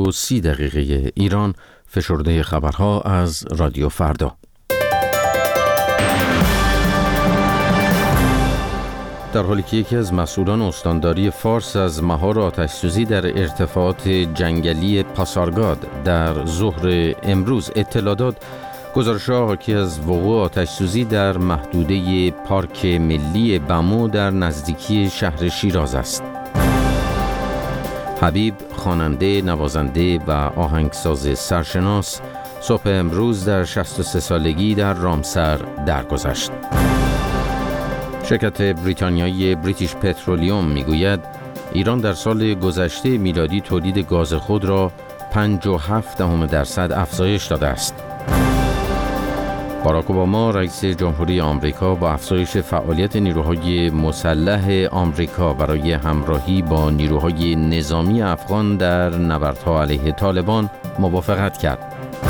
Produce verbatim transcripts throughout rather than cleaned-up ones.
و سی دقیقه ایران، فشرده خبرها از رادیو فردا. در حالی که یکی از مسئولان استانداری فارس از مهار آتش‌سوزی در ارتفاعات جنگلی پاسارگاد در ظهر امروز اطلاع داد، گزارش‌ها حاکی از وقوع آتش‌سوزی در محدوده پارک ملی بمو در نزدیکی شهر شیراز است. حبیب، خواننده، نوازنده و آهنگساز سرشناس، صبح امروز در شصت و سه سالگی در رامسر درگذشت. شرکت بریتانیایی بریتیش پترولیوم میگوید ایران در سال گذشته میلادی تولید گاز خود را پنج و هفت دهم درصد افزایش داده است. باراک اوباما رئیس جمهوری آمریکا با افزایش فعالیت نیروهای مسلح آمریکا برای همراهی با نیروهای نظامی افغان در نبردها علیه طالبان موافقت کرد.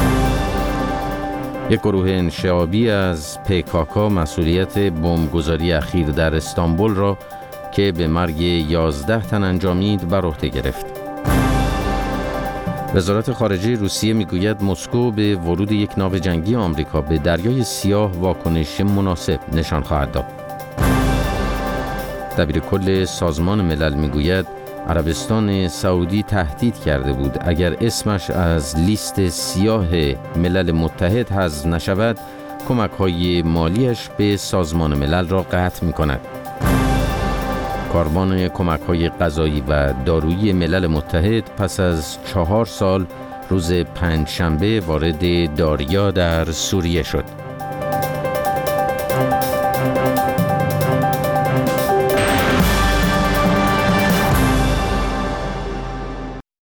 یک گروه انشعابی از پیکاکا مسئولیت بمبگذاری اخیر در استانبول را که به مرگ یازده تن انجامید بر عهده گرفت. وزارت خارجه روسیه میگوید مسکو به ورود یک ناو جنگی آمریکا به دریای سیاه واکنش مناسب نشان خواهد داد. دبیر کل سازمان ملل میگوید عربستان سعودی تهدید کرده بود اگر اسمش از لیست سیاه ملل متحد حذف نشود، کمک‌های مالیش به سازمان ملل را قطع می‌کند. کاروان کمک‌های غذایی و دارویی ملل متحد پس از چهار سال روز پنجشنبه وارد داریا در سوریه شد.